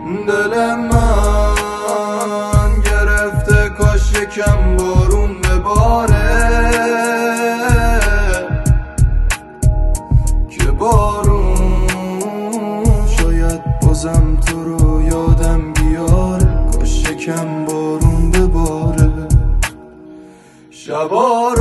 دل من گرفته، کاش یکم بارون بباره، که بارون شاید بازم تو رو یادم بیاره. کاش یکم بارون بباره، شبا